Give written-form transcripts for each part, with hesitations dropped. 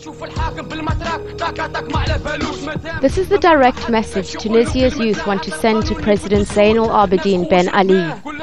This is the direct message Tunisia's youth want to send to President Zain al-Abidine Ben Ali.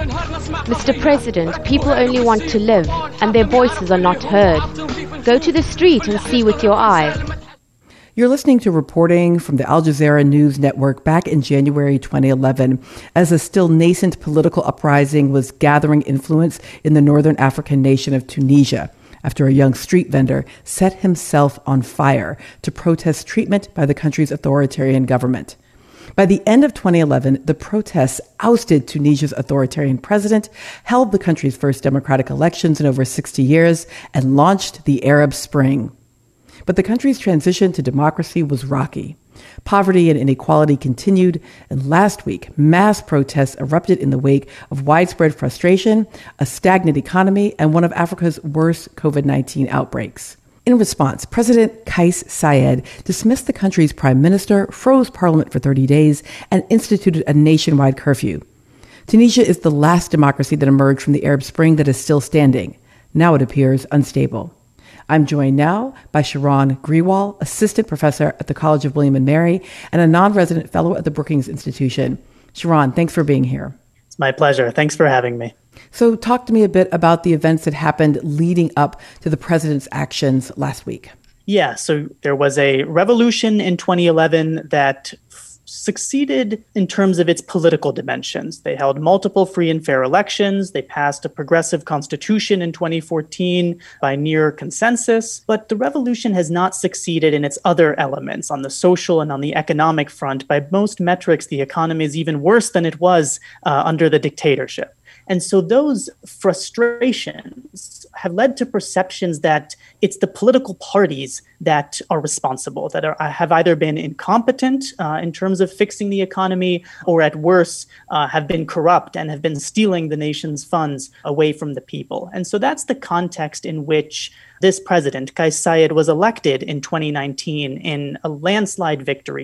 Mr. President, people only want to live, and their voices are not heard. Go to the street and see with your eye. You're listening to reporting from the Al Jazeera News Network back in January 2011, as a still nascent political uprising was gathering influence in the northern African nation of Tunisia, after a young street vendor set himself on fire to protest treatment by the country's authoritarian government. By the end of 2011, the protests ousted Tunisia's authoritarian president, held the country's first democratic elections in over 60 years, and launched the Arab Spring. But the country's transition to democracy was rocky. Poverty and inequality continued, and last week, mass protests erupted in the wake of widespread frustration, a stagnant economy, and one of Africa's worst COVID-19 outbreaks. In response, President Kais Saied dismissed the country's prime minister, froze parliament for 30 days, and instituted a nationwide curfew. Tunisia is the last democracy that emerged from the Arab Spring that is still standing. Now it appears unstable. I'm joined now by Sharon Grewal, assistant professor at the College of William & Mary and a non-resident fellow at the Brookings Institution. Sharon, thanks for being here. It's my pleasure. Thanks for having me. So talk to me a bit about the events that happened leading up to the president's actions last week. Yeah, so there was a revolution in 2011 that succeeded in terms of its political dimensions. They held multiple free and fair elections. They passed a progressive constitution in 2014 by near consensus. But the revolution has not succeeded in its other elements on the social and on the economic front. By most metrics, the economy is even worse than it was under the dictatorship. And so those frustrations have led to perceptions that it's the political parties that are responsible, that have either been incompetent in terms of fixing the economy, or at worst have been corrupt and have been stealing the nation's funds away from the people. And so that's the context in which this president, Kais Saied, was elected in 2019 in a landslide victory,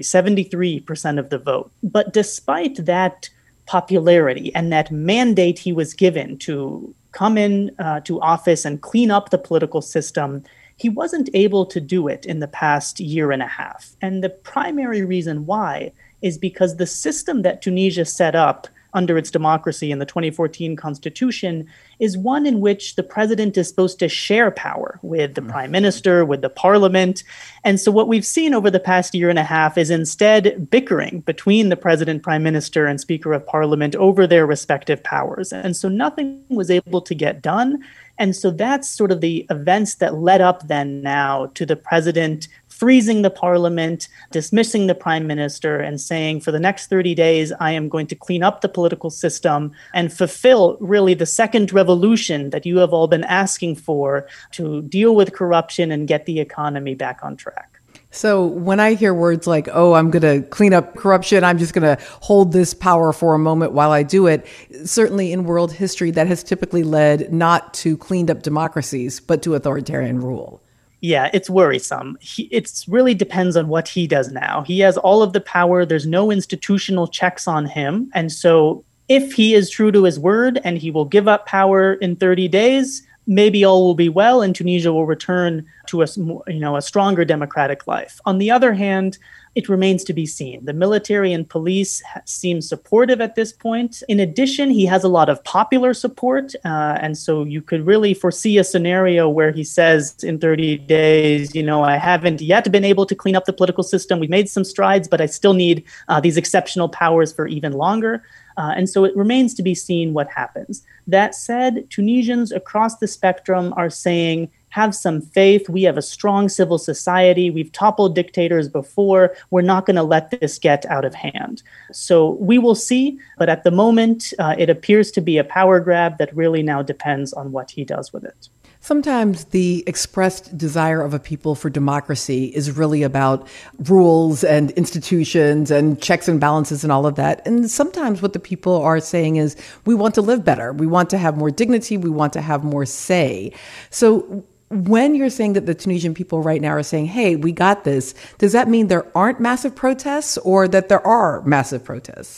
73% of the vote. But despite that popularity and that mandate he was given to come in to office and clean up the political system, he wasn't able to do it in the past year and a half. And the primary reason why is because the system that Tunisia set up under its democracy in the 2014 constitution is one in which the president is supposed to share power with the prime minister, with the parliament. And so what we've seen over the past year and a half is instead bickering between the president, prime minister, and speaker of parliament over their respective powers. And so nothing was able to get done. And so that's sort of the events that led up then now to the president freezing the parliament, dismissing the prime minister, and saying, for the next 30 days, I am going to clean up the political system and fulfill really the second revolution that you have all been asking for to deal with corruption and get the economy back on track. So when I hear words like, oh, I'm going to clean up corruption, I'm just going to hold this power for a moment while I do it, certainly in world history, that has typically led not to cleaned up democracies, but to authoritarian rule. Yeah, it's worrisome. It really depends on what he does now. He has all of the power. There's no institutional checks on him. And so if he is true to his word and he will give up power in 30 days, maybe all will be well and Tunisia will return to a stronger democratic life. On the other hand, it remains to be seen. The military and police seem supportive at this point. In addition, he has a lot of popular support. And so you could really foresee a scenario where he says in 30 days, I haven't yet been able to clean up the political system. We've made some strides, but I still need these exceptional powers for even longer. And so it remains to be seen what happens. That said, Tunisians across the spectrum are saying, have some faith. We have a strong civil society. We've toppled dictators before. We're not going to let this get out of hand. So we will see. But at the moment, it appears to be a power grab that really now depends on what he does with it. Sometimes the expressed desire of a people for democracy is really about rules and institutions and checks and balances and all of that. And sometimes what the people are saying is, we want to live better. We want to have more dignity. We want to have more say. So when you're saying that the Tunisian people right now are saying, hey, we got this, does that mean there aren't massive protests or that there are massive protests?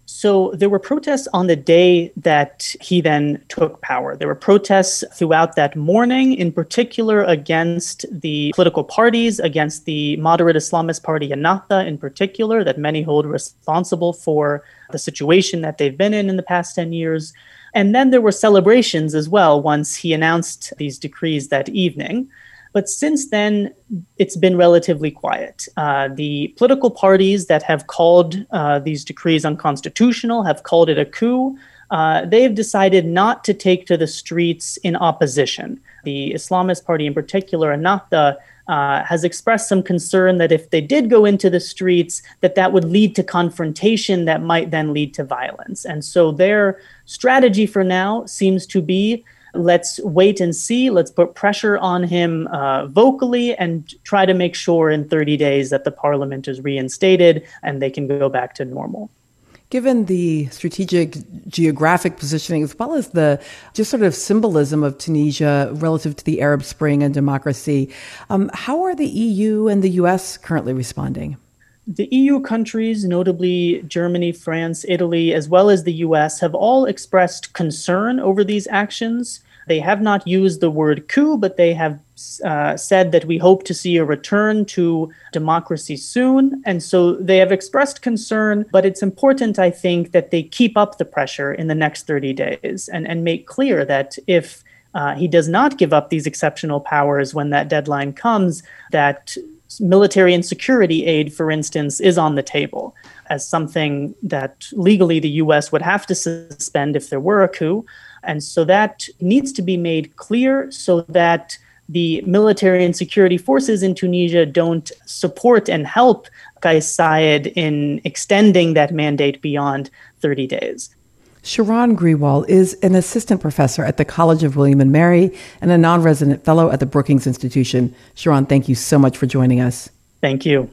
So there were protests on the day that he then took power. There were protests throughout that morning, in particular against the political parties, against the moderate Islamist party Ennahda in particular, that many hold responsible for the situation that they've been in the past 10 years. And then there were celebrations as well once he announced these decrees that evening. But since then, it's been relatively quiet. The political parties that have called these decrees unconstitutional, have called it a coup, they've decided not to take to the streets in opposition. The Islamist party in particular, Ennahda, has expressed some concern that if they did go into the streets, that would lead to confrontation that might then lead to violence. And so their strategy for now seems to be, let's wait and see. Let's put pressure on him vocally and try to make sure in 30 days that the parliament is reinstated and they can go back to normal. Given the strategic geographic positioning, as well as the just sort of symbolism of Tunisia relative to the Arab Spring and democracy, how are the EU and the US currently responding? The EU countries, notably Germany, France, Italy, as well as the US, have all expressed concern over these actions. They have not used the word coup, but they have said that we hope to see a return to democracy soon. And so they have expressed concern, but it's important, I think, that they keep up the pressure in the next 30 days and make clear that if he does not give up these exceptional powers when that deadline comes, that military and security aid, for instance, is on the table as something that legally the US would have to suspend if there were a coup. And so that needs to be made clear so that the military and security forces in Tunisia don't support and help Kais Saied in extending that mandate beyond 30 days. Shiran Grewal is an assistant professor at the College of William & Mary and a non-resident fellow at the Brookings Institution. Shiran, thank you so much for joining us. Thank you.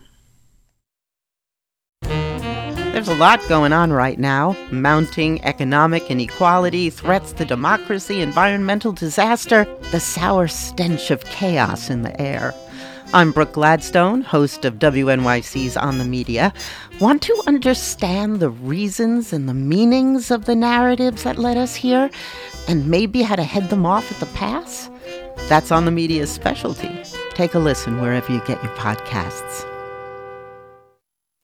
There's a lot going on right now. Mounting economic inequality, threats to democracy, environmental disaster, the sour stench of chaos in the air. I'm Brooke Gladstone, host of WNYC's On the Media. Want to understand the reasons and the meanings of the narratives that led us here, and maybe how to head them off at the pass? That's On the Media's specialty. Take a listen wherever you get your podcasts.